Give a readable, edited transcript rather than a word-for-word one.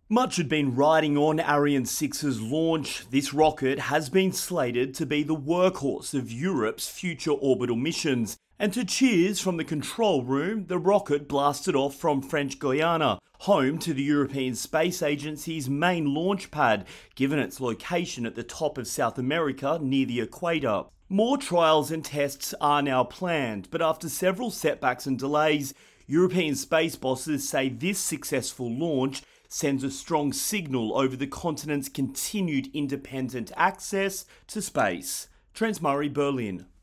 Much had been riding on Ariane 6's launch. This rocket has been slated to be the workhorse of Europe's future orbital missions. And to cheers from the control room, the rocket blasted off from French Guiana, home to the European Space Agency's main launch pad, given its location at the top of South America near the equator. More trials and tests are now planned, but after several setbacks and delays, European space bosses say this successful launch sends a strong signal over the continent's continued independent access to space. Trent Murray, Berlin.